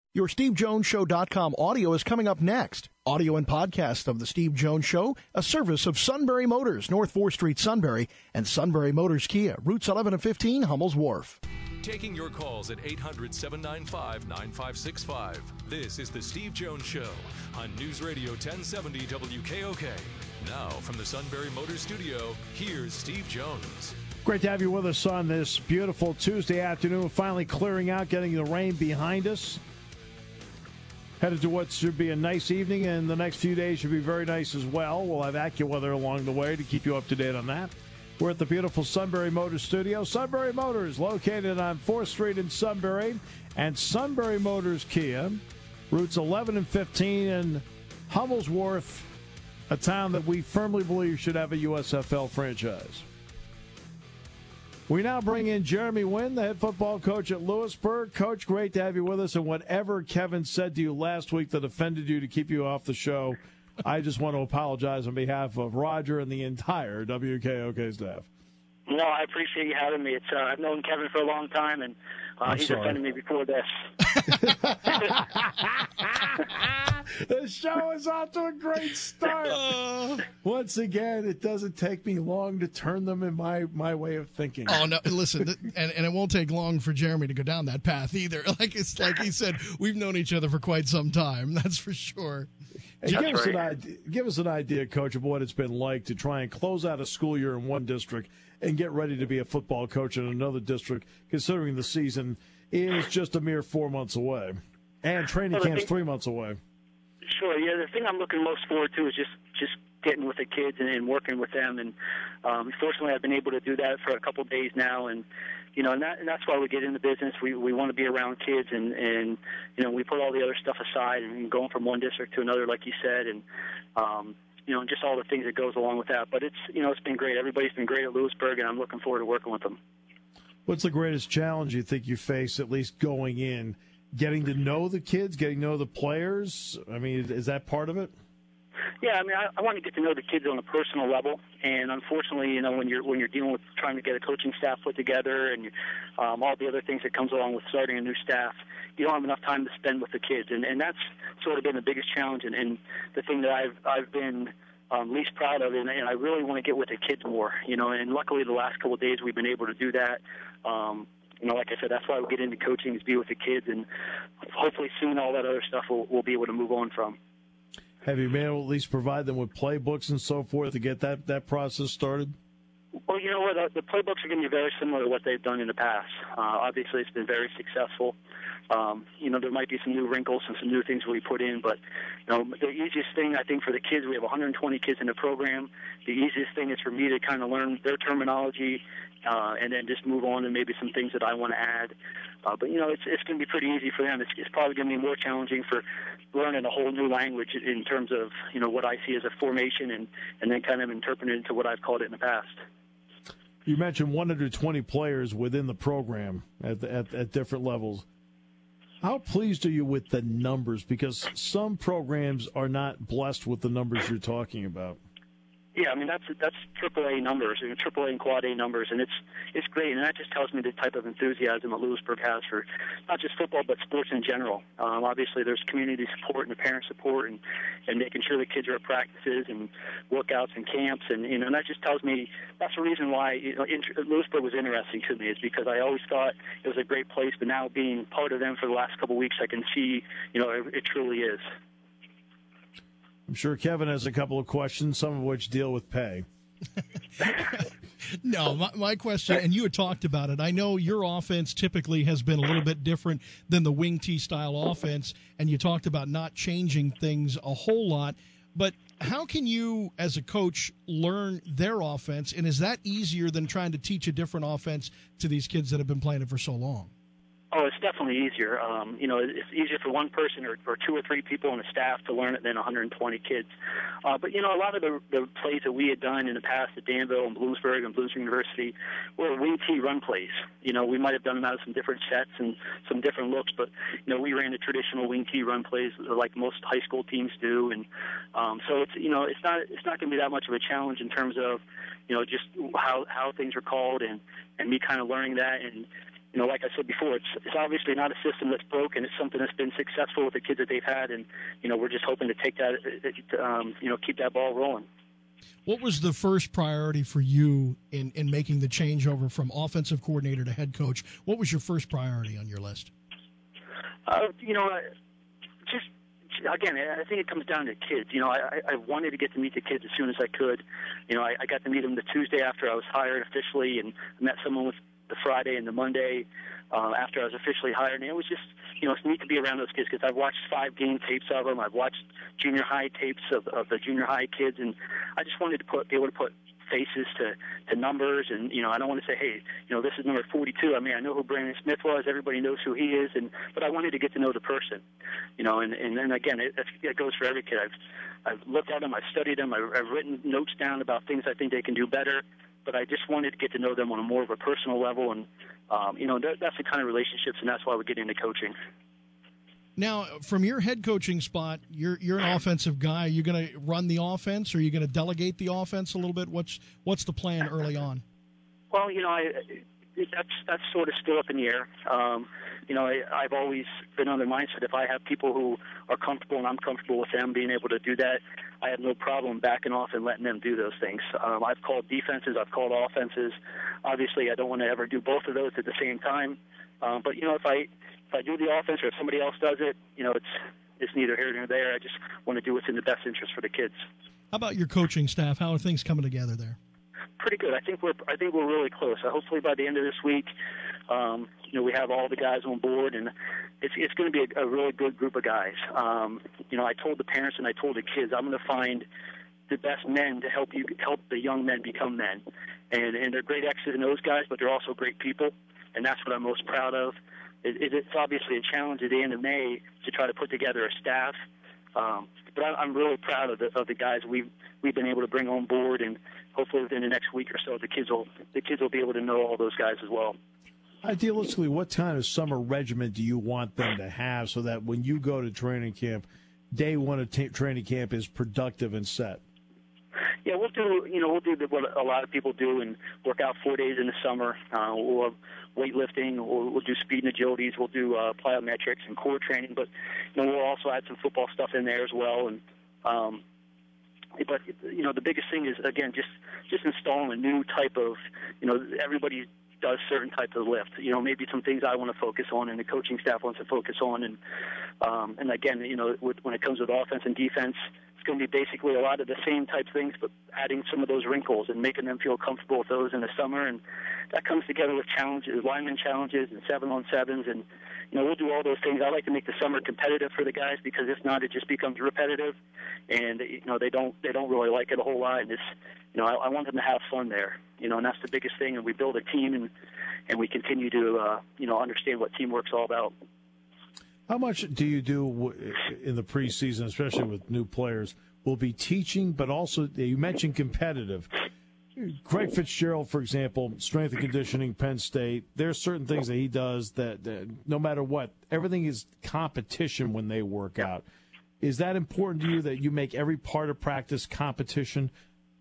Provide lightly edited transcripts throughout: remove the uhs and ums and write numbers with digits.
Your SteveJonesShow.com audio is coming up next. Audio and podcast of The Steve Jones Show, a service of Sunbury Motors, North 4th Street, Sunbury, and Sunbury Motors Kia, routes 11 and 15, Hummel's Wharf. Taking your calls at 800-795-9565. This is The Steve Jones Show on News Radio 1070 WKOK. Now, from the Sunbury Motors Studio, here's Steve Jones. Great to have you with us on this beautiful Tuesday afternoon. Finally clearing out, getting the rain behind us. Headed to what should be a nice evening, and the next few days should be very nice as well. We'll have AccuWeather along the way to keep you up to date on that. We're at the beautiful Sunbury Motors Studio. Sunbury Motors, located on 4th Street in Sunbury, and Sunbury Motors Kia, routes 11 and 15 in Hummel's Wharf, a town that we firmly believe should have a USFL franchise. We now bring in Jeremy Wynn, the head football coach at Lewisburg. Coach, great to have you with us. And whatever Kevin said to you last week that offended you to keep you off the show, I just want to apologize on behalf of Roger and the entire WKOK staff. No, I appreciate you having me. I've known Kevin for a long time, and he's offended me before this. The show is off to a great start. Once again, it doesn't take me long to turn them in my way of thinking. Oh, no, listen, and it won't take long for Jeremy to go down that path either. Like he said, we've known each other for quite some time, that's for sure. Hey, give us an idea, Coach, of what it's been like to try and close out a school year in one district and get ready to be a football coach in another district, considering the season is just a mere 4 months away. And training camp's 3 months away. Sure, yeah. The thing I'm looking most forward to is just getting with the kids and working with them. And fortunately, I've been able to do that for a couple of days now. And and that's why we get in the business. We want to be around kids, and we put all the other stuff aside and going from one district to another, like you said, and just all the things that goes along with that. But it's been great. Everybody's been great at Lewisburg, and I'm looking forward to working with them. What's the greatest challenge you think you face, at least going in? Getting to know the kids, getting to know the players? I mean, is that part of it? Yeah, I mean, I want to get to know the kids on a personal level, and unfortunately, when you're dealing with trying to get a coaching staff put together and all the other things that comes along with starting a new staff, you don't have enough time to spend with the kids, and that's sort of been the biggest challenge, and the thing that I've been least proud of, and I really want to get with the kids more, and luckily the last couple of days we've been able to do that. Like I said, that's why we get into coaching, is be with the kids, and hopefully soon all that other stuff we'll be able to move on from. Have you been able to at least provide them with playbooks and so forth to get that process started? Well, you know what? The playbooks are going to be very similar to what they've done in the past. Obviously, it's been very successful. There might be some new wrinkles and some new things we put in, but the easiest thing I think for the kids, we have 120 kids in the program. The easiest thing is for me to kind of learn their terminology, and then just move on to maybe some things that I want to add. But it's going to be pretty easy for them. It's probably going to be more challenging for learning a whole new language in terms of what I see as a formation, and then kind of interpret it into what I've called it in the past. You mentioned 120 players within the program at different levels. How pleased are you with the numbers? Because some programs are not blessed with the numbers you're talking about. Yeah, I mean that's AAA numbers, AAA and Quad A numbers, and it's great, and that just tells me the type of enthusiasm that Lewisburg has for not just football but sports in general. Obviously, there's community support and the parent support, and making sure the kids are at practices and workouts and camps, and that just tells me that's the reason why Lewisburg was interesting to me, is because I always thought it was a great place, but now being part of them for the last couple of weeks, I can see it truly is. I'm sure Kevin has a couple of questions, some of which deal with pay. No, my question, and you had talked about it, I know your offense typically has been a little bit different than the wing T style offense, and you talked about not changing things a whole lot, but how can you, as a coach, learn their offense, and is that easier than trying to teach a different offense to these kids that have been playing it for so long? Oh, it's definitely easier. It's easier for one person or two or three people on the staff to learn it than 120 kids. But a lot of the plays that we had done in the past at Danville and Bloomsburg and Blues University were wing T run plays. We might have done them out of some different sets and some different looks, but, we ran the traditional wing T run plays like most high school teams do. And so it's not going to be that much of a challenge in terms of, just how things are called and me kind of learning that. And like I said before, it's obviously not a system that's broken. It's something that's been successful with the kids that they've had, and we're just hoping to take that, keep that ball rolling. What was the first priority for you in making the changeover from offensive coordinator to head coach? What was your first priority on your list? Again, I think it comes down to kids. I wanted to get to meet the kids as soon as I could. I got to meet them the Tuesday after I was hired officially, and I met someone with the Friday and the Monday after I was officially hired. And it was just, it's neat to be around those kids because I've watched 5 game tapes of them. I've watched junior high tapes of the junior high kids, and I just wanted to be able to put faces to numbers, and I don't want to say, hey, this is number 42. I mean, I know who Brandon Smith was. Everybody knows who he is, but I wanted to get to know the person, and then again, it goes for every kid. I've looked at them, I've studied them, I've written notes down about things I think they can do better, but I just wanted to get to know them on a more of a personal level, and that's the kind of relationships, and that's why we get into coaching. Now, from your head coaching spot, you're an offensive guy. Are you going to run the offense, or are you going to delegate the offense a little bit? What's the plan early on? Well, that's sort of still up in the air. I've always been on the mindset if I have people who are comfortable and I'm comfortable with them being able to do that, I have no problem backing off and letting them do those things. I've called defenses, I've called offenses. Obviously, I don't want to ever do both of those at the same time. But if I do the offense or if somebody else does it, it's neither here nor there. I just want to do what's in the best interest for the kids. How about your coaching staff? How are things coming together there? Pretty good. I think we're really close. Hopefully by the end of this week, we have all the guys on board, and it's going to be a really good group of guys. I told the parents and I told the kids I'm going to find the best men to help the young men become men, and they're great X's and O's guys, but they're also great people, and that's what I'm most proud of. It's obviously a challenge at the end of May to try to put together a staff, but I'm really proud of the guys we've been able to bring on board, and hopefully within the next week or so, the kids will be able to know all those guys as well. Idealistically, what kind of summer regimen do you want them to have so that when you go to training camp, day one of training camp is productive and set? Yeah, we'll do what a lot of people do and work out 4 days in the summer. We'll have weightlifting, we'll do speed and agilities, we'll do plyometrics and core training, but we'll also add some football stuff in there as well. And but the biggest thing is again just installing a new type of everybody does certain types of lift. Maybe some things I want to focus on and the coaching staff wants to focus on, and again when it comes with offense and defense, it's going to be basically a lot of the same type things, but adding some of those wrinkles and making them feel comfortable with those in the summer. And that comes together with challenges, lineman challenges, and 7-on-7s. And, we'll do all those things. I like to make the summer competitive for the guys because if not, it just becomes repetitive. And, they don't really like it a whole lot. And I want them to have fun there, and that's the biggest thing. And we build a team and we continue to, understand what teamwork's all about. How much do you do in the preseason, especially with new players, will be teaching, but also you mentioned competitive. Greg Fitzgerald, for example, strength and conditioning, Penn State, there are certain things that he does that no matter what, everything is competition when they work out. Is that important to you that you make every part of practice competition?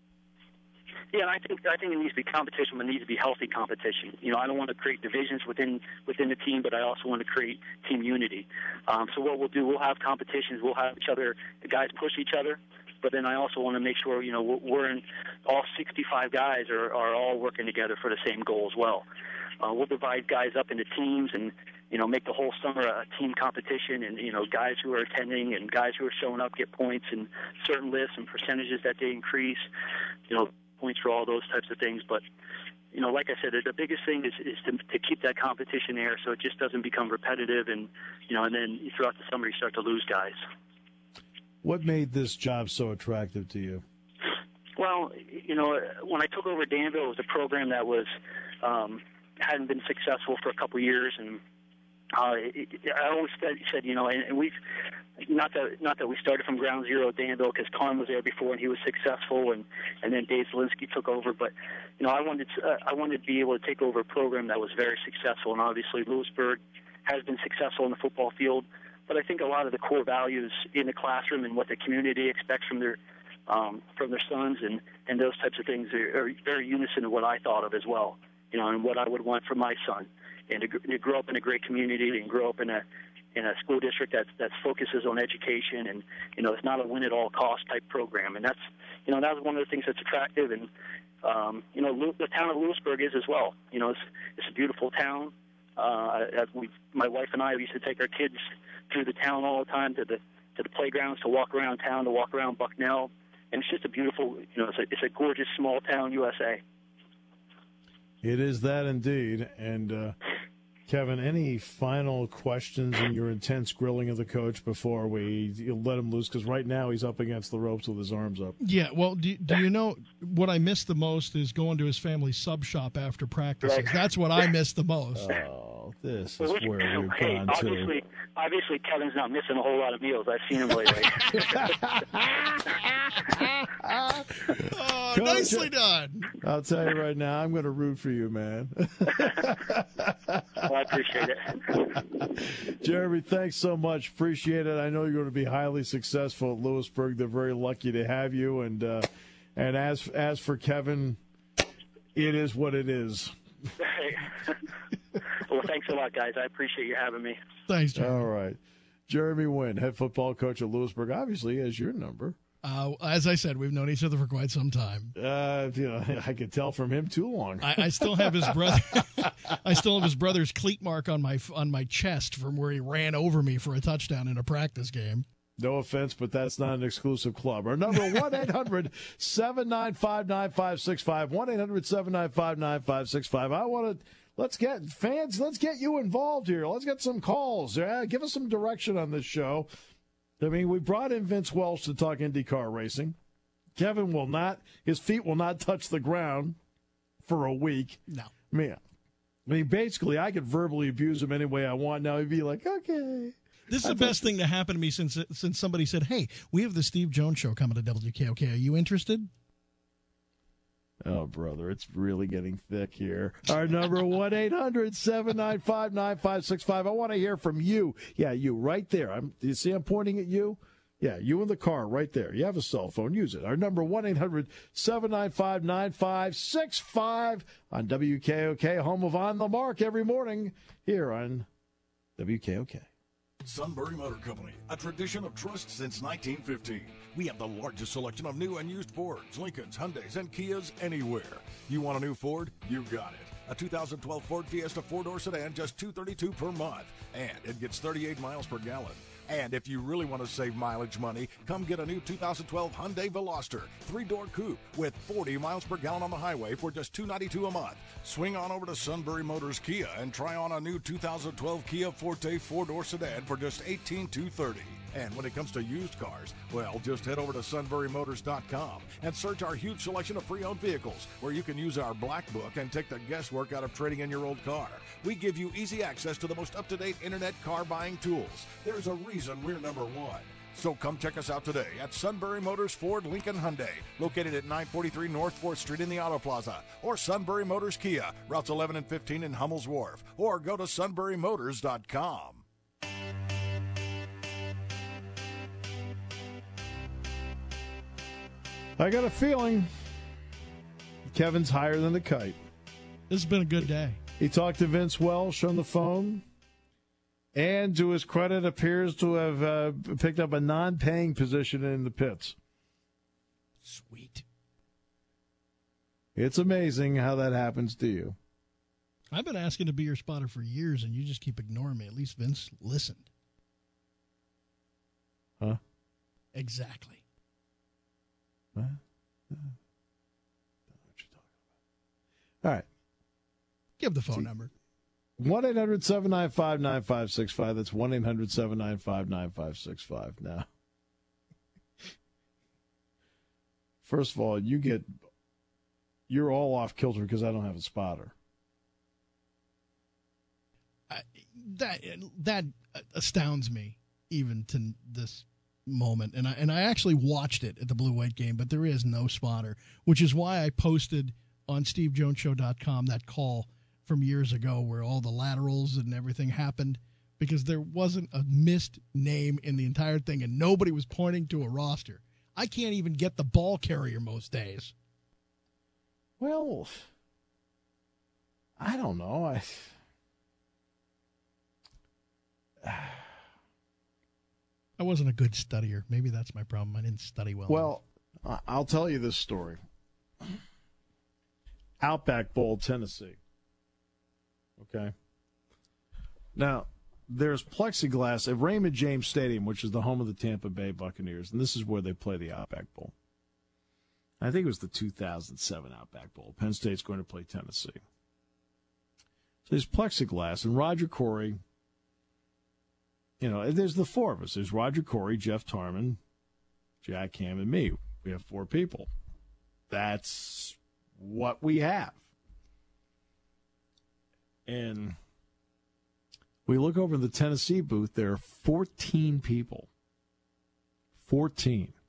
Yeah, I think it needs to be competition, but it needs to be healthy competition. I don't want to create divisions within the team, but I also want to create team unity. So what we'll do, we'll have competitions, we'll have the guys push each other, but then I also want to make sure we're in all 65 guys are all working together for the same goal as well. We'll divide guys up into teams and make the whole summer a team competition, and guys who are attending and guys who are showing up get points and certain lists and percentages that they increase. Points for all those types of things, but like I said, the biggest thing is to keep that competition there, so it just doesn't become repetitive, and and then throughout the summer you start to lose guys. What made this job so attractive to you? Well, when I took over Danville, it was a program that was hadn't been successful for a couple of years, and I always said, and we've not that we started from ground zero at Danville, because Con was there before and he was successful, and then Dave Zielinski took over. But I wanted to be able to take over a program that was very successful, and obviously Lewisburg has been successful in the football field. But I think a lot of the core values in the classroom and what the community expects from their sons and those types of things are very unison to what I thought of as well. And what I would want for my son. and to grow up in a great community and grow up in a school district that focuses on education, and it's not a win at all cost type program, and that's that was one of the things that's attractive, and the town of Lewisburg is as well. It's a beautiful town. My wife and I used to take our kids through the town all the time to the playgrounds, to walk around town, to walk around Bucknell, and it's just a beautiful, it's a gorgeous small town, USA. It is that indeed. And Kevin, any final questions in your intense grilling of the coach before we let him loose? Because right now he's up against the ropes with his arms up. Yeah, well, do you know what I miss the most is going to his family's sub shop after practices. Right. That's what I miss the most. Oh, this is where we've gone to. Obviously, Kevin's not missing a whole lot of meals. I've seen him lately. Oh, nicely done. I'll tell you right now, I'm going to root for you, man. Well, I appreciate it. Jeremy, thanks so much. Appreciate it. I know you're going to be highly successful at Lewisburg. They're very lucky to have you. And as for Kevin, it is what it is. Well, thanks a lot, guys. I appreciate you having me. Thanks, Jeremy. All right. Jeremy Wynn, head football coach at Lewisburg, obviously has your number. As I said, we've known each other for quite some time. I could tell from him too long. I still have his brother. I still have his brother's cleat mark on my chest from where he ran over me for a touchdown in a practice game. No offense, but that's not an exclusive club. Our number, 1-800-795-9565, 1-800-795-9565. Let's get you involved here. Let's get some calls. Give us some direction on this show. I mean, we brought in Vince Welch to talk IndyCar racing. Kevin his feet will not touch the ground for a week. No. I mean, basically, I could verbally abuse him any way I want. Now he'd be like, okay. This is the best thing to happen to me since somebody said, hey, we have the Steve Jones Show coming to WKOK. Are you interested? Oh, brother, it's really getting thick here. Our number, 1-800-795-9565. I want to hear from you. Yeah, you right there. You see I'm pointing at you? Yeah, you in the car right there. You have a cell phone. Use it. Our number, 1-800-795-9565 on WKOK, home of On the Mark every morning here on WKOK. Sunbury Motor Company, a tradition of trust since 1915. We have the largest selection of new and used Fords, Lincolns, Hyundais, and Kias anywhere. You want a new Ford? You got it. A 2012 Ford Fiesta 4-door sedan, just $232 per month. And it gets 38 miles per gallon. And if you really want to save mileage money, come get a new 2012 Hyundai Veloster 3-door coupe with 40 miles per gallon on the highway for just $292 a month. Swing on over to Sunbury Motors Kia and try on a new 2012 Kia Forte 4-door sedan for just $18,230. And when it comes to used cars, well, just head over to sunburymotors.com and search our huge selection of pre-owned vehicles, where you can use our black book and take the guesswork out of trading in your old car. We give you easy access to the most up-to-date internet car buying tools. There's a reason we're number one. So come check us out today at Sunbury Motors Ford Lincoln Hyundai, located at 943 North 4th Street in the Auto Plaza, or Sunbury Motors Kia, routes 11 and 15 in Hummel's Wharf, or go to sunburymotors.com. I got a feeling Kevin's higher than the kite. This has been a good day. He talked to Vince Welch on the phone, and to his credit, appears to have picked up a non-paying position in the pits. Sweet. It's amazing how that happens to you. I've been asking to be your spotter for years, and you just keep ignoring me. At least Vince listened. Huh? Exactly. What? I don't know what you're talking about. All right. Give the phone number. 1-800-795-9565. That's 1-800-795-9565. Now, first of all, you're all off kilter because I don't have a spotter. That astounds me even to this moment, and I actually watched it at the Blue-White game, but there is no spotter, which is why I posted on SteveJonesShow.com that call from years ago where all the laterals and everything happened, because there wasn't a missed name in the entire thing, and nobody was pointing to a roster. I can't even get the ball carrier most days. Well, I don't know. I wasn't a good studier. Maybe that's my problem. I didn't study well. Well, I'll tell you this story. Outback Bowl, Tennessee. Okay. Now, there's plexiglass at Raymond James Stadium, which is the home of the Tampa Bay Buccaneers, and this is where they play the Outback Bowl. I think it was the 2007 Outback Bowl. Penn State's going to play Tennessee. So there's plexiglass, and Roger Corey, there's the four of us. There's Roger Corey, Jeff Tarman, Jack Ham, and me. We have four people. That's what we have. And we look over in the Tennessee booth, there are 14 people. 14.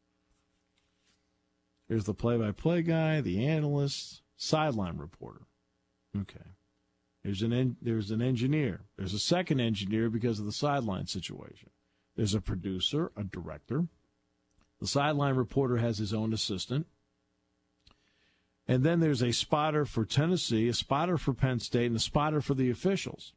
There's the play-by-play guy, the analyst, sideline reporter. Okay. There's an engineer. There's a second engineer because of the sideline situation. There's a producer, a director. The sideline reporter has his own assistant. And then there's a spotter for Tennessee, a spotter for Penn State, and a spotter for the officials.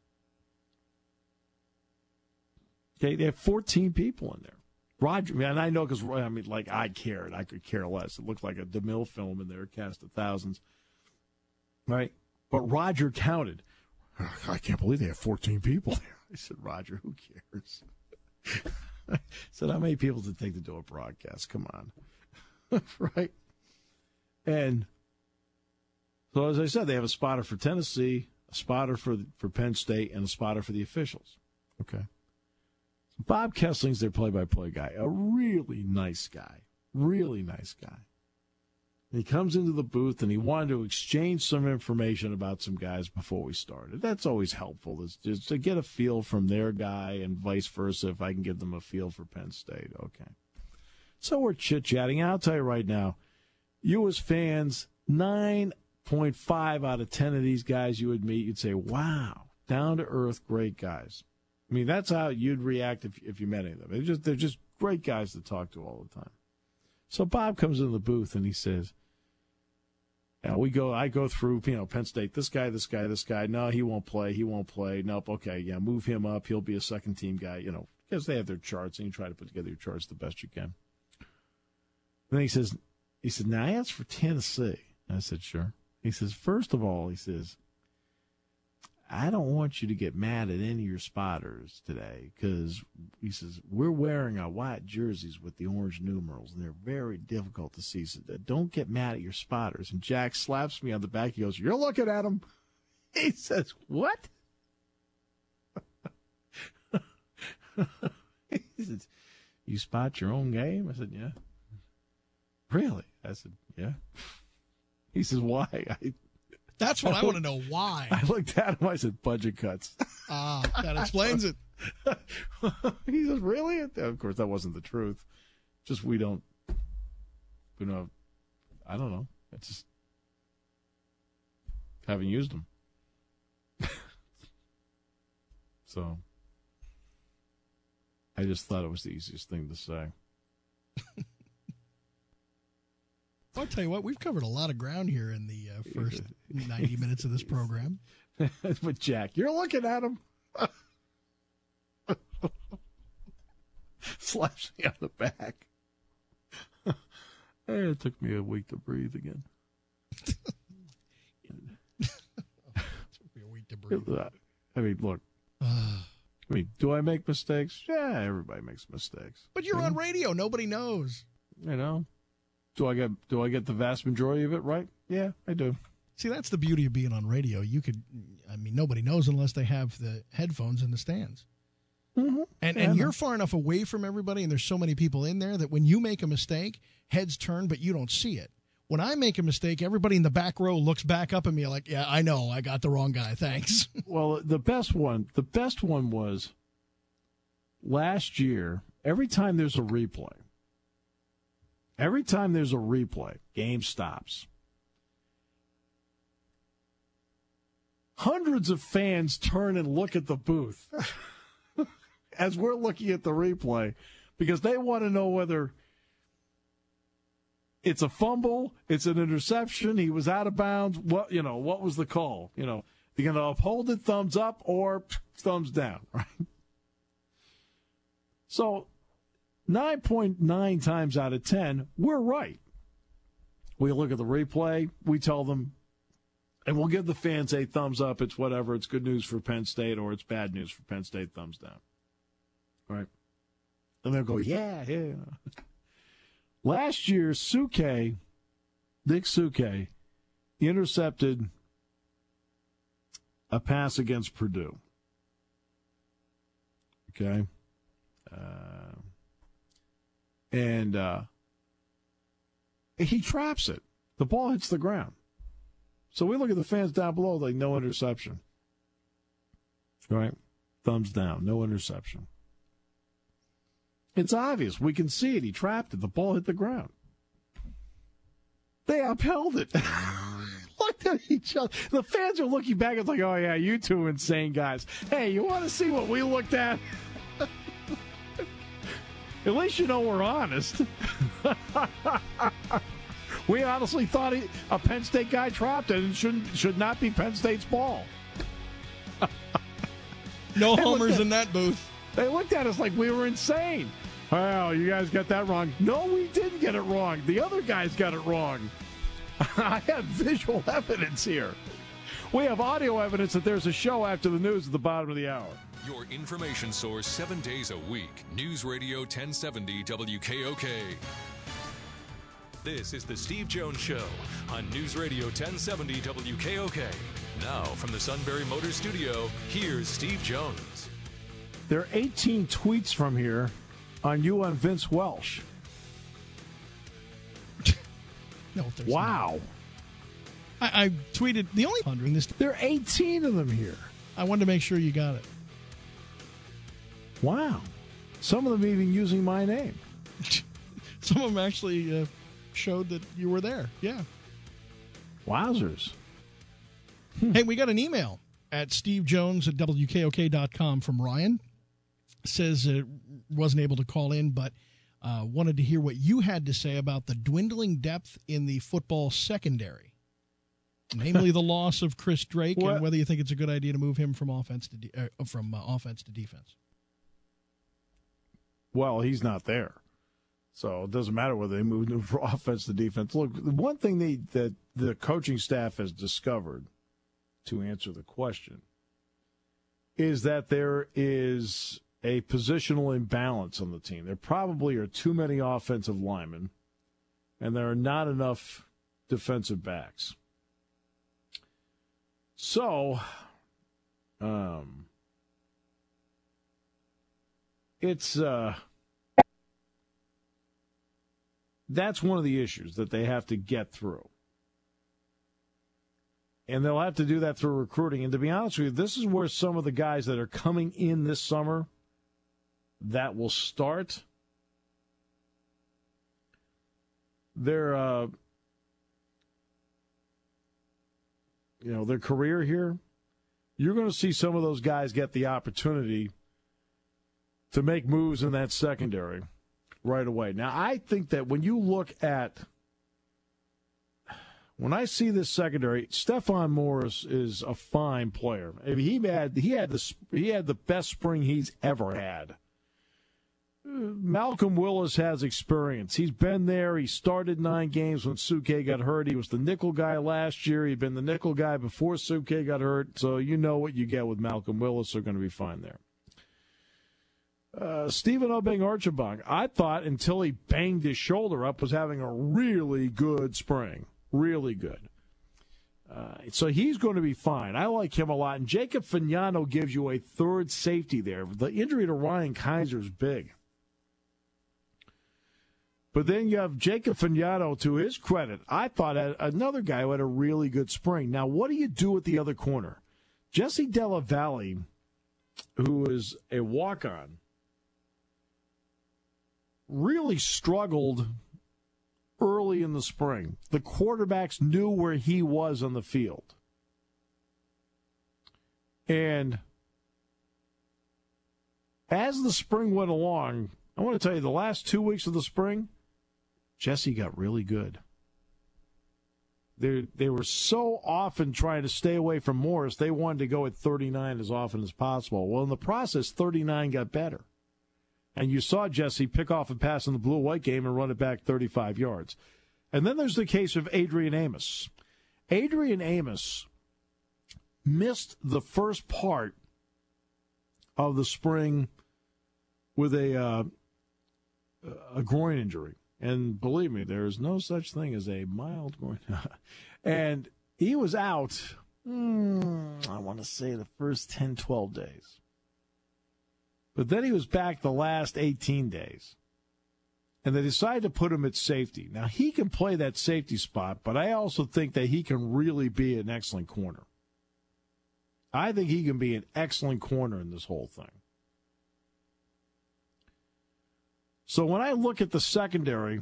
Okay, they have 14 people in there. Roger, and I know because, I cared. I could care less. It looked like a DeMille film in there, a cast of thousands. Right? But Roger counted. I can't believe they have 14 people there. I said, Roger, who cares? I said, how many people did it take to do a broadcast? Come on. Right? And so, as I said, they have a spotter for Tennessee, a spotter for Penn State, and a spotter for the officials. Okay. Bob Kessling's their play-by-play guy, a really nice guy. Really nice guy. And he comes into the booth, and he wanted to exchange some information about some guys before we started. That's always helpful, is just to get a feel from their guy and vice versa, if I can give them a feel for Penn State. Okay. So we're chit-chatting. I'll tell you right now, you as fans, 9.5 out of 10 of these guys you would meet, you'd say, wow, down-to-earth, great guys. I mean, that's how you'd react if you met any of them. They're just great guys to talk to all the time. So Bob comes into the booth and he says, I go through, Penn State, this guy. No, he won't play. Nope. Okay. Yeah. Move him up. He'll be a second team guy, because they have their charts and you try to put together your charts the best you can. Then he said, now that's for Tennessee. I said, sure. He says, first of all, I don't want you to get mad at any of your spotters today because, he says, we're wearing our white jerseys with the orange numerals, and they're very difficult to see. So don't get mad at your spotters. And Jack slaps me on the back. He goes, you're looking at them. He says, what? He says, you spot your own game? I said, yeah. Really? I said, yeah. He says, why? That's what I want to know. Why? I looked at him. I said, budget cuts. That explains it. He says, really? Of course, that wasn't the truth. Just we don't have, I don't know. I just haven't used them. So I just thought it was the easiest thing to say. I'll tell you what, we've covered a lot of ground here in the first 90 minutes of this program. With Jack, you're looking at him. Slaps me on the back. It took me a week to breathe again. I mean, look. Do I make mistakes? Yeah, everybody makes mistakes. But you're on radio. Nobody knows. Do I get the vast majority of it right? Yeah, I do. See, that's the beauty of being on radio. Nobody knows unless they have the headphones in the stands. Mm-hmm. And you're far enough away from everybody, and there's so many people in there that when you make a mistake, heads turn, but you don't see it. When I make a mistake, everybody in the back row looks back up at me like, yeah, I know, I got the wrong guy. Thanks. Well, the best one was last year, every time there's a replay, game stops. Hundreds of fans turn and look at the booth as we're looking at the replay because they want to know whether it's a fumble, it's an interception, he was out of bounds, what was the call? They're going to uphold it, thumbs up or thumbs down, right? So 9.9 times out of 10, we're right. We look at the replay, we tell them, and we'll give the fans a thumbs up. It's whatever. It's good news for Penn State, or it's bad news for Penn State, thumbs down. All right? And they'll go, yeah. Last year, Nick Suke, intercepted a pass against Purdue. Okay? And he traps it. The ball hits the ground. So we look at the fans down below, like, no interception. Right? Thumbs down, no interception. It's obvious. We can see it. He trapped it. The ball hit the ground. They upheld it. Looked at each other. The fans are looking back and like, oh, yeah, you two insane guys. Hey, you want to see what we looked at? At least you know we're honest. We honestly thought a Penn State guy trapped it and should not be Penn State's ball. No homers in that booth. They looked at us like we were insane. Well, you guys got that wrong. No, we didn't get it wrong. The other guys got it wrong. I have visual evidence here. We have audio evidence that there's a show after the news at the bottom of the hour. Your information source 7 days a week. News Radio 1070 WKOK. This is the Steve Jones Show on News Radio 1070 WKOK. Now, from the Sunbury Motors Studio, here's Steve Jones. There are 18 tweets from here on you on Vince Welsh. No, there's wow. not. I tweeted the only 100 in this. There are 18 of them here. I wanted to make sure you got it. Wow. Some of them even using my name. Some of them actually showed that you were there. Yeah. Wowzers. Hey, we got an email at stevejones@wkok.com from Ryan. Says it wasn't able to call in, but wanted to hear what you had to say about the dwindling depth in the football secondary, namely the loss of Chris Drake, and whether you think it's a good idea to move him from offense to defense. Well, he's not there, so it doesn't matter whether they move him from offense to defense. Look, the one thing that the coaching staff has discovered, to answer the question, is that there is a positional imbalance on the team. There probably are too many offensive linemen, and there are not enough defensive backs. So, it's that's one of the issues that they have to get through. And they'll have to do that through recruiting. And to be honest with you, this is where some of the guys that are coming in this summer that will start their their career here. You're going to see some of those guys get the opportunity to make moves in that secondary right away. Now, I think that when I see this secondary, Stephon Morris is a fine player. I mean, he had the best spring he's ever had. Malcolm Willis has experience. He's been there. He started 9 games when Suke got hurt. He was the nickel guy last year. He'd been the nickel guy before Suke got hurt. So you know what you get with Malcolm Willis. They're going to be fine there. Stephen Obeng Archibong, I thought until he banged his shoulder up, was having a really good spring. Really good. So he's going to be fine. I like him a lot. And Jacob Fagnano gives you a third safety there. The injury to Ryan Kaiser is big. But then you have Jacob Fagnano, to his credit, I thought another guy who had a really good spring. Now, what do you do with the other corner? Jesse Della Valle, who is a walk-on, really struggled early in the spring. The quarterbacks knew where he was on the field. And as the spring went along, I want to tell you, the last 2 weeks of the spring, Jesse got really good. They were so often trying to stay away from Morris, they wanted to go at 39 as often as possible. Well, in the process, 39 got better. And you saw Jesse pick off a pass in the blue-white game and run it back 35 yards. And then there's the case of Adrian Amos. Adrian Amos missed the first part of the spring with a groin injury. And believe me, there is no such thing as a mild groin. And he was out, I want to say the first 10, 12 days. But then he was back the last 18 days. And they decided to put him at safety. Now, he can play that safety spot, but I also think that he can really be an excellent corner. I think he can be an excellent corner in this whole thing. So when I look at the secondary,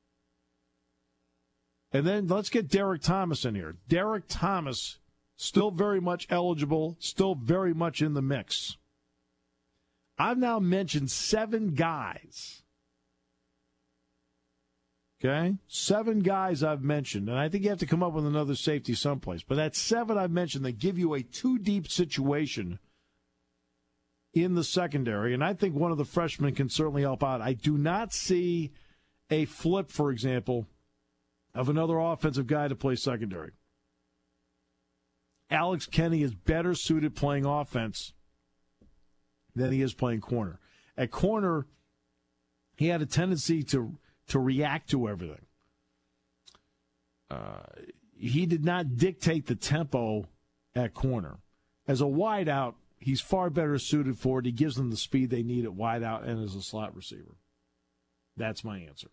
and then let's get Derek Thomas in here. Derek Thomas, still very much eligible, still very much in the mix. I've now mentioned 7 guys. Okay? 7 guys I've mentioned. And I think you have to come up with another safety someplace. But that's 7 I've mentioned that give you a 2-deep situation in the secondary. And I think one of the freshmen can certainly help out. I do not see a flip, for example, of another offensive guy to play secondary. Alex Kenny is better suited playing offense than he is playing corner. At corner, he had a tendency to react to everything. He did not dictate the tempo at corner. As a wideout, he's far better suited for it. He gives them the speed they need at wideout and as a slot receiver. That's my answer.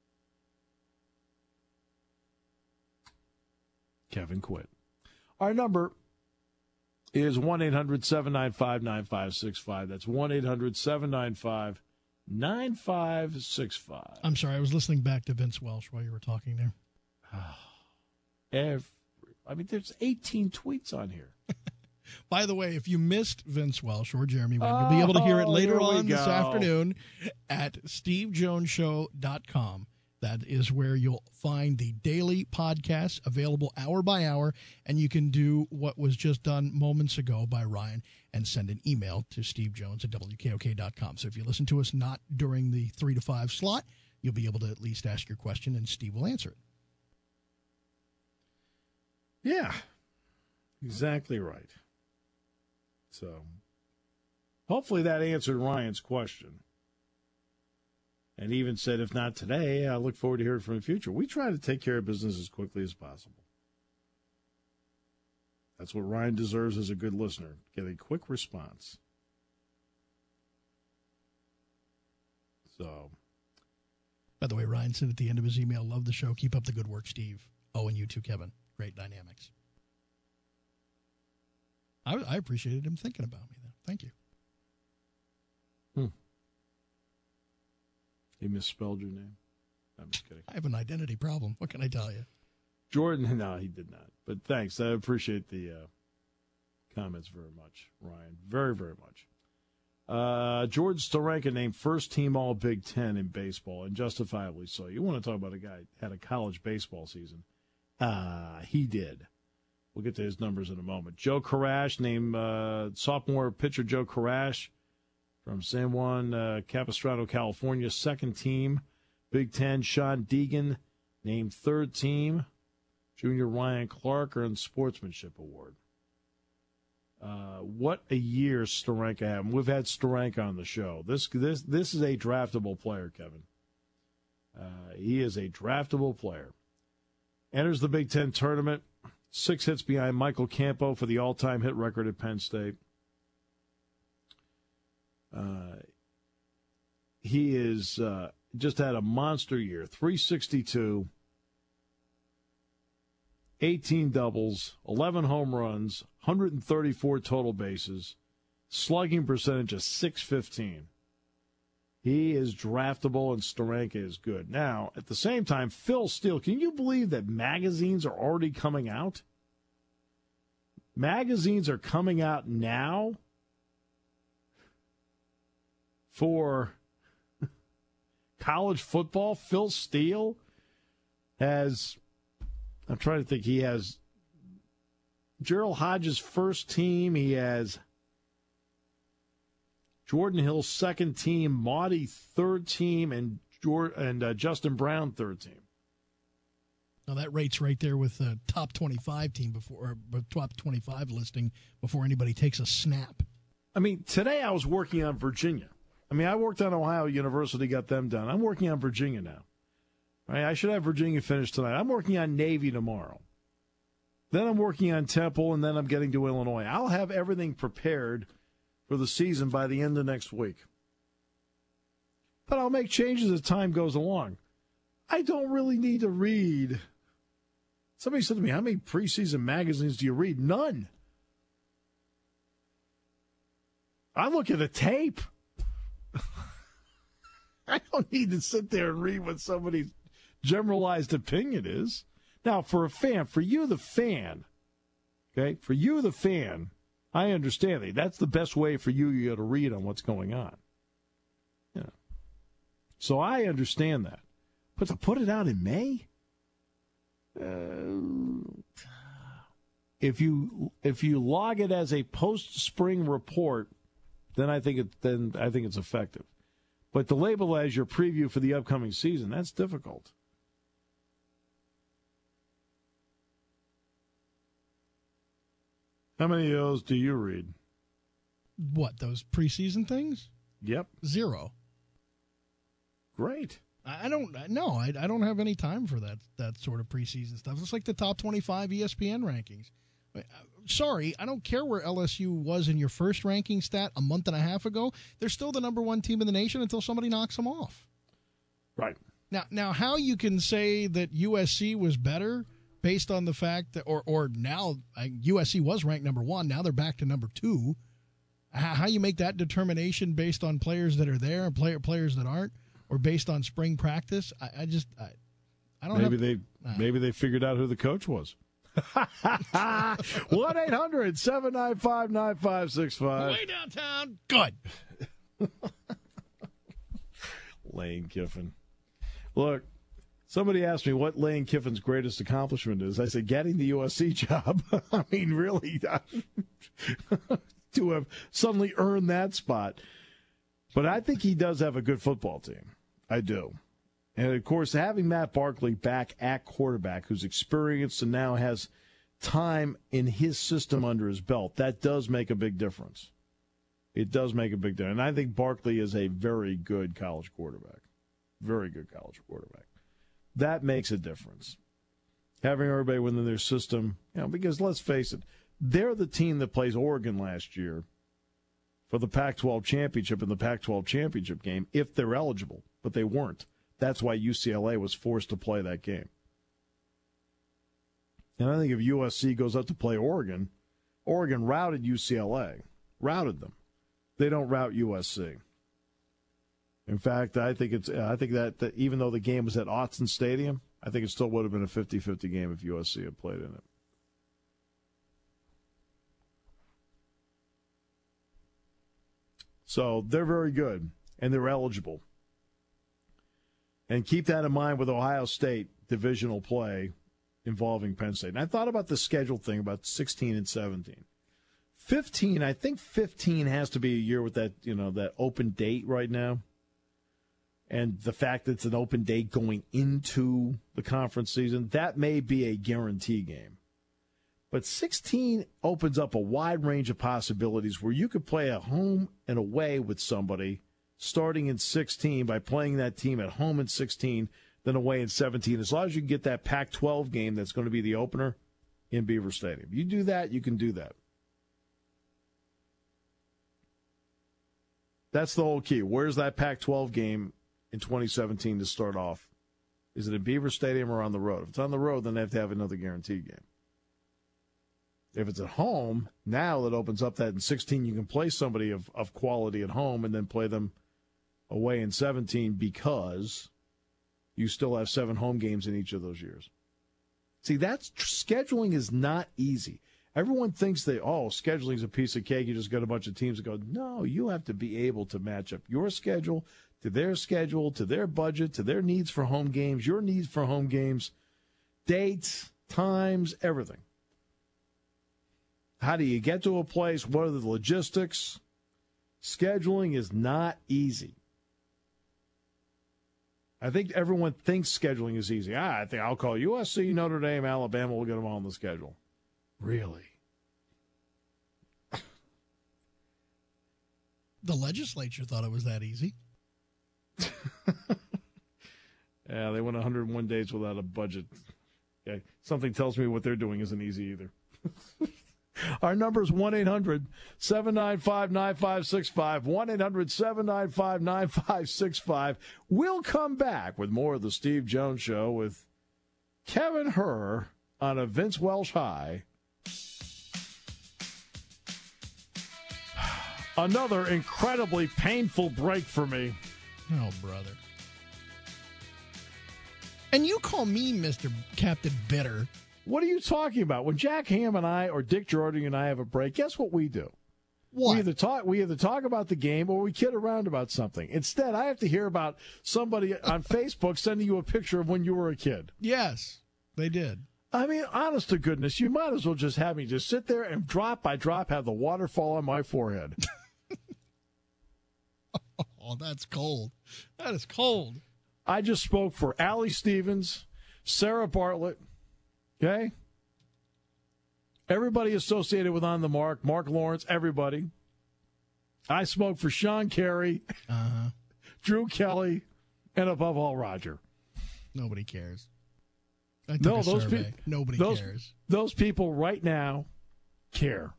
Kevin quit. Our number is 1-800-795-9565. That's 1-800-795-9565. I'm sorry, I was listening back to Vince Welsh while you were talking there. There's 18 tweets on here. By the way, if you missed Vince Welsh or Jeremy Wynn, you'll be able to hear it later on this afternoon at stevejonesshow.com. That is where you'll find the daily podcast available hour by hour, and you can do what was just done moments ago by Ryan and send an email to stevejones@wkok.com. So if you listen to us not during the 3 to 5 slot, you'll be able to at least ask your question, and Steve will answer it. Yeah, exactly right. So hopefully that answered Ryan's question. And even said, if not today, I look forward to hearing from the future. We try to take care of business as quickly as possible. That's what Ryan deserves as a good listener. Get a quick response. So, by the way, Ryan said at the end of his email, love the show. Keep up the good work, Steve. Oh, and you too, Kevin. Great dynamics. I appreciated him thinking about me, though. Thank you. He misspelled your name. I'm just kidding. I have an identity problem. What can I tell you? Jordan, no, he did not. But thanks. I appreciate the comments very much, Ryan. Very, very much. Jordan Steranka named first team All Big Ten in baseball, and justifiably so. You want to talk about a guy who had a college baseball season. He did. We'll get to his numbers in a moment. Joe Karash named sophomore pitcher Joe Karash from San Juan Capistrano, California, second team. Big Ten, Sean Deegan named third team. Junior Ryan Clark earned Sportsmanship Award. What a year Steranka had. We've had Steranka on the show. This is a draftable player, Kevin. He is a draftable player. Enters the Big Ten tournament. 6 hits behind Michael Campo for the all-time hit record at Penn State. He is just had a monster year. 362, 18 doubles, 11 home runs, 134 total bases, slugging percentage of .615. He is draftable, and Steranka is good. Now, at the same time, Phil Steele, can you believe that magazines are already coming out? Magazines are coming out now for college football. Phil Steele has, I'm trying to think, he has Gerald Hodges' first team. He has Jordan Hill, second team. Maudie, third team. And Justin Brown, third team. Now that rate's right there with the top 25 team or top 25 listing before anybody takes a snap. I mean, today I was working on Virginia. I mean, I worked on Ohio University, got them done. I'm working on Virginia now. Right? I should have Virginia finished tonight. I'm working on Navy tomorrow. Then I'm working on Temple, and then I'm getting to Illinois. I'll have everything prepared for the season by the end of next week. But I'll make changes as time goes along. I don't really need to read. Somebody said to me, how many preseason magazines do you read? None. I look at a tape. I don't need to sit there and read what somebody's generalized opinion is. Now, for a fan, for you, the fan, okay, for you, the fan, I understand that. That's the best way for you to read on what's going on. Yeah. So I understand that. But to put it out in May? If you log it as a post-spring report, then I think it's effective. But to label as your preview for the upcoming season, that's difficult. How many of those do you read? What, those preseason things? Yep. 0. Great. I don't have any time for that sort of preseason stuff. It's like the top 25 ESPN rankings. Sorry, I don't care where LSU was in your first ranking stat a month and a half ago. They're still the number one team in the nation until somebody knocks them off. Right. Now how you can say that USC was better based on the fact that, or now USC was ranked number 1, now they're back to number 2. How you make that determination based on players that are there and players that aren't, or based on spring practice? I don't. Maybe they figured out who the coach was. 1-800-795-9565. Way downtown. Good. Lane Kiffin. Look, somebody asked me what Lane Kiffin's greatest accomplishment is. I said, getting the USC job. I mean, really, to have suddenly earned that spot. But I think he does have a good football team. I do. And, of course, having Matt Barkley back at quarterback, who's experienced and now has time in his system under his belt, that does make a big difference. It does make a big difference. And I think Barkley is a very good college quarterback. Very good college quarterback. That makes a difference. Having everybody within their system, because let's face it, they're the team that plays Oregon last year for the Pac-12 championship in the Pac-12 championship game, if they're eligible, but they weren't. That's why UCLA was forced to play that game. And I think if USC goes up to play Oregon, Oregon routed UCLA, routed them. They don't rout USC. In fact, I think that even though the game was at Autzen Stadium, I think it still would have been a 50-50 game if USC had played in it. So they're very good, and they're eligible. And keep that in mind with Ohio State divisional play involving Penn State. And I thought about the schedule thing about 16 and 17. 15, I think 15 has to be a year with that, that open date right now. And the fact that it's an open date going into the conference season, that may be a guarantee game. But 16 opens up a wide range of possibilities where you could play a home and away with somebody starting in 16 by playing that team at home in 16, then away in 17. As long as you can get that Pac-12 game that's going to be the opener in Beaver Stadium. You do that, you can do that. That's the whole key. Where's that Pac-12 game in 2017 to start off? Is it in Beaver Stadium or on the road? If it's on the road, then they have to have another guaranteed game. If it's at home, now that opens up that in 16 you can play somebody of quality at home and then play them away in 17 because you still have 7 home games in each of those years. See, scheduling is not easy. Everyone thinks scheduling is a piece of cake. You just got a bunch of teams that go, no, you have to be able to match up your schedule, to their budget, to their needs for home games, your needs for home games, dates, times, everything. How do you get to a place? What are the logistics? Scheduling is not easy. I think everyone thinks scheduling is easy. I think I'll call USC, Notre Dame, Alabama. We'll get them all on the schedule. Really? The legislature thought it was that easy. Yeah, they went 101 days without a budget. Okay. Something tells me what they're doing isn't easy either. Our number is 1-800-795-9565, 1-800-795-9565. We'll come back with more of the Steve Jones Show with Kevin Herr on a Vince Welsh high. Another incredibly painful break for me. Oh, brother. And you call me Mr. Captain Bitter. What are you talking about? When Jack Ham and I or Dick Jordan and I have a break, guess what we do? What? We either talk about the game or we kid around about something. Instead, I have to hear about somebody on Facebook sending you a picture of when you were a kid. Yes, they did. I mean, honest to goodness, you might as well just have me just sit there and drop by drop have the water fall on my forehead. Oh, that's cold. That is cold. I just spoke for Allie Stevens, Sarah Bartlett, okay? Everybody associated with On the Mark, Mark Lawrence, everybody. I spoke for Sean Carey, Drew Kelly, and above all, Roger. Nobody cares. I took a survey. Nobody cares. Those people right now care.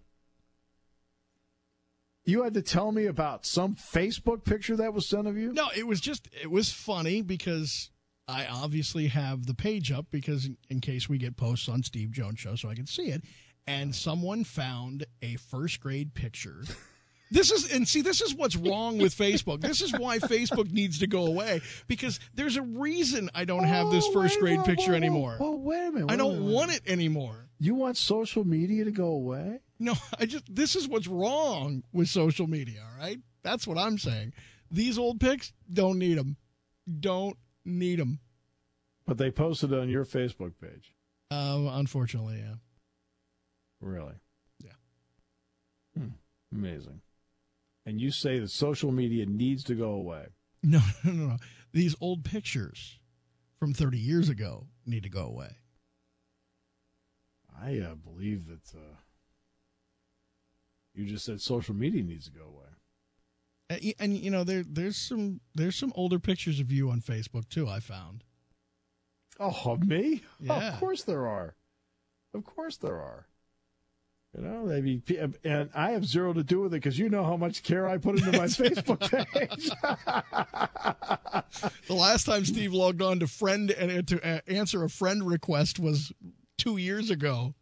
You had to tell me about some Facebook picture that was sent of you? No, it was funny because I obviously have the page up because in case we get posts on Steve Jones Show so I can see it. And someone found a first grade picture. This is what's wrong with Facebook. This is why Facebook needs to go away because there's a reason I don't have this first grade picture anymore. Oh, wait a minute. I don't want it anymore. You want social media to go away? No, this is what's wrong with social media, all right? That's what I'm saying. These old pics, don't need them. Don't need them. But they posted it on your Facebook page. Unfortunately, yeah. Really? Yeah. Amazing. And you say that social media needs to go away. No. These old pictures from 30 years ago need to go away. I believe that you just said social media needs to go away. And you know there's some older pictures of you on Facebook too. I found. Oh, of me? Yeah. Oh, of course there are. Of course there are. You know, maybe, and I have zero to do with it because you know how much care I put into my Facebook page. The last time Steve logged on to friend and to answer a friend request was 2 years ago.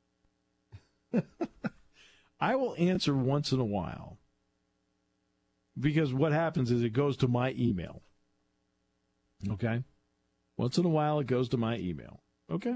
I will answer once in a while because what happens is it goes to my email. Okay? Once in a while it goes to my email. Okay?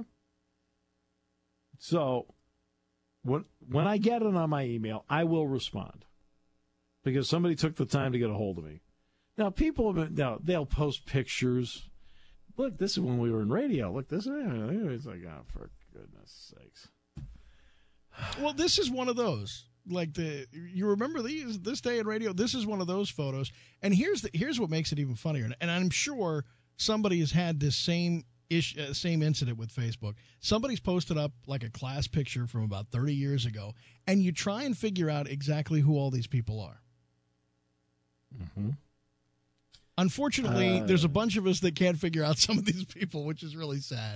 So when I get it on my email, I will respond because somebody took the time to get a hold of me. Now, they'll post pictures. Look, this is when we were in radio. Look, this is it's like, oh, for goodness sakes. Well, this is one of those. Like you remember this day in radio. This is one of those photos. And here's what makes it even funnier. And I'm sure somebody has had this same incident with Facebook. Somebody's posted up like a class picture from about 30 years ago, and you try and figure out exactly who all these people are. Mm-hmm. Unfortunately, there's a bunch of us that can't figure out some of these people, which is really sad.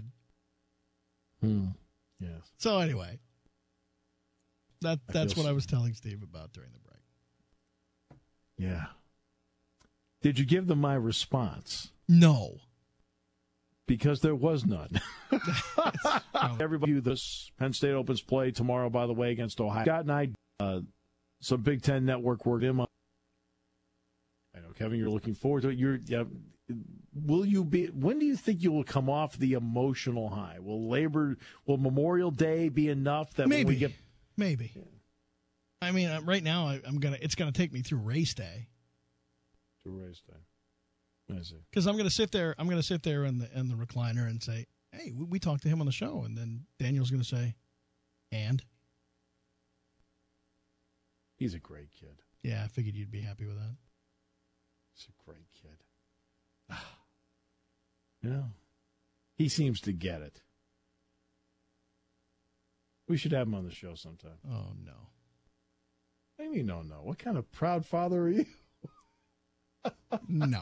Yes. So anyway, that's what I was telling Steve about during the break. Yeah. Did you give them my response? No. Because there was none. Everybody, this Penn State opens play tomorrow, by the way, against Ohio. Scott and I, some Big Ten Network work in. I know, Kevin, you're looking forward to it. Will you be? When do you think you will come off the emotional high? Will Memorial Day be enough that maybe when we get? Maybe. Yeah. I mean, right now it's gonna take me through race day. To race day. I see. Because I'm going to sit there in the recliner and say, "Hey, we talked to him on the show," and then Daniel's going to say, "And." He's a great kid. Yeah, I figured you'd be happy with that. He's a great kid. Yeah. He seems to get it. We should have him on the show sometime. Oh, no. What do you mean, no? What kind of proud father are you? No.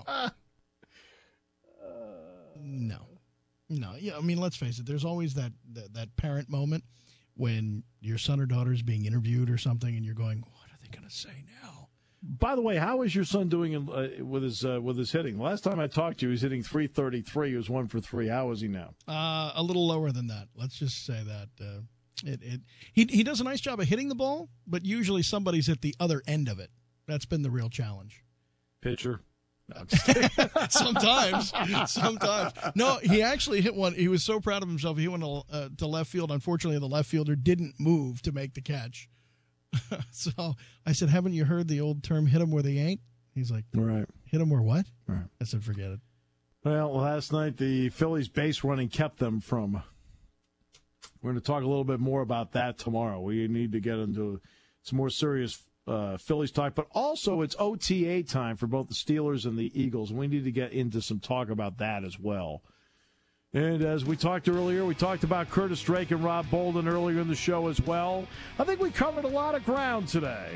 No. Yeah, I mean, let's face it. There's always that parent moment when your son or daughter is being interviewed or something, and you're going, "What are they going to say now?" By the way, how is your son doing with his hitting? Last time I talked to you, he was hitting .333. He was 1 for 3. How is he now? A little lower than that. Let's just say that he does a nice job of hitting the ball, but usually somebody's at the other end of it. That's been the real challenge. Pitcher. No, Sometimes. No, he actually hit one. He was so proud of himself. He went to left field. Unfortunately, the left fielder didn't move to make the catch. So I said, haven't you heard the old term, hit them where they ain't? He's like, right. Hit them where what? Right. I said, forget it. Well, last night the Phillies base running kept them from. We're going to talk a little bit more about that tomorrow. We need to get into some more serious Phillies talk, but also it's OTA time for both the Steelers and the Eagles, and we need to get into some talk about that as well. And as we talked earlier, we talked about Curtis Drake and Rob Bolden earlier in the show as well. I think we covered a lot of ground today.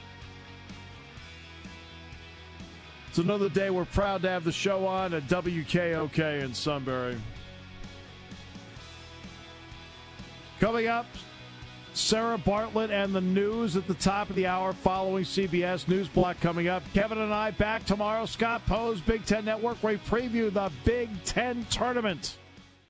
It's another day we're proud to have the show on at WKOK in Sunbury. Coming up, Sarah Bartlett and the news at the top of the hour following CBS News Block coming up. Kevin and I back tomorrow. Scott Poe's Big Ten Network. We preview the Big Ten tournament.